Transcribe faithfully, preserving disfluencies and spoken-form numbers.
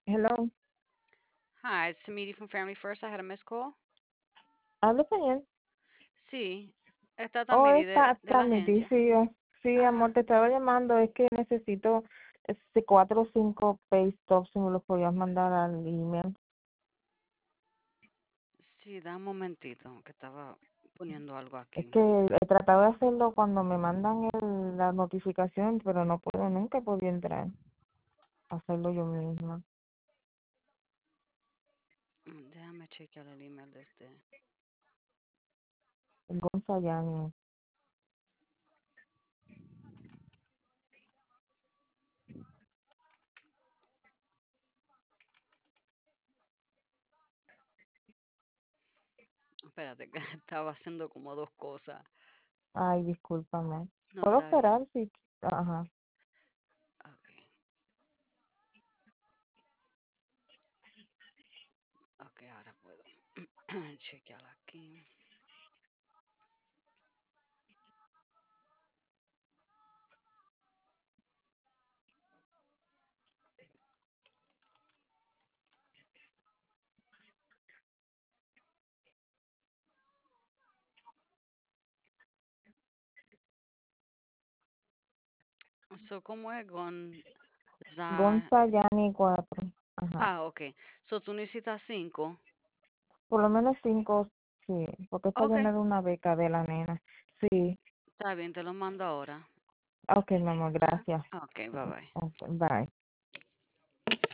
Hello, Hi, it's Samidi from Family First. I had a missed call. ¿hablo español? Sí, esta Oh, Tamiri de, está de la Tamiti, agencia. sí, eh, sí, amor, Ajá. te estaba llamando, es que necesito este cuatro o cinco pay stubs, si me los podías mandar al email. Sí, da un momentito, que estaba poniendo algo Es aquí. que he tratado de hacerlo cuando me mandan el, la notificación, pero no puedo, nunca podía entrar a hacerlo yo misma. Mm, Déjame chequear el email de este. Gonzayani. Espérate, que estaba haciendo como dos cosas. Ay, discúlpame. No, ¿Puedo está bien. esperar? Sí. Ajá. Ok, ok, ahora puedo chequear aquí. So, ¿cómo es Gonza? Gonzayani cuatro. Ajá. Ah, ok. So, tú necesitas cinco. Por lo menos cinco, sí, porque es para Ok, llenar una beca de la nena. Sí, está bien, te lo mando ahora. ok, mi amor, Ajá. gracias. Ok, bye bye. Ok, bye.